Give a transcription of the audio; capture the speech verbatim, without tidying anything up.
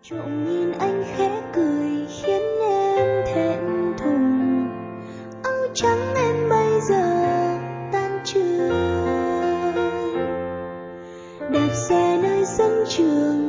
Trộm nhìn anh khẽ cười khiến em thẹn thùng. Áo trắng em bây giờ tan trường, đạp xe nơi sân trường